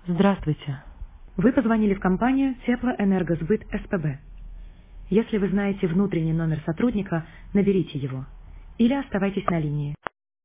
Здравствуйте. Вы позвонили в компанию Теплоэнергосбыт СПБ. Если вы знаете внутренний номер сотрудника, наберите его. Или оставайтесь на линии.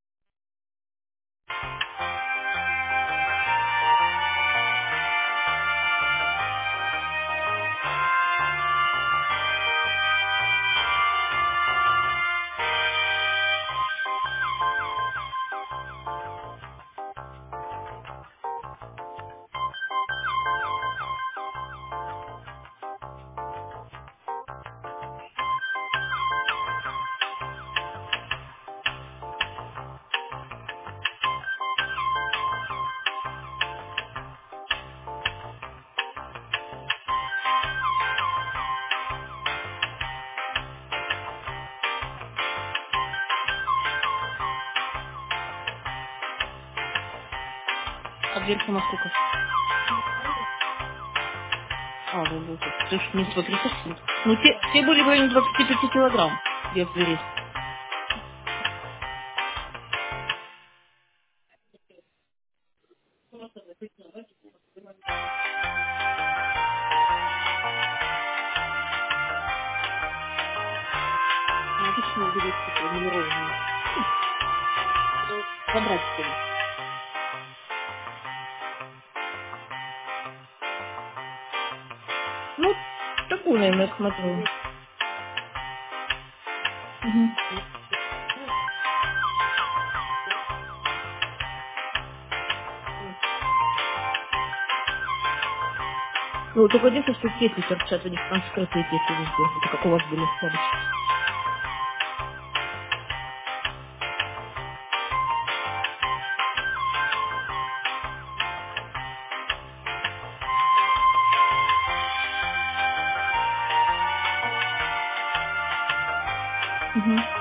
А дверка на сколько? А, да, да, да. То есть не 130. Ну, те были в районе 25 килограмм вес дверей. Ну, обычные берут такие нумерованные. Квадратиками. Ну, такую, наверное, я смотрю. Угу. Ну, только единственное, что петли торчат, у них там скрытые петли везде. Это как у вас были рядышком. Угу.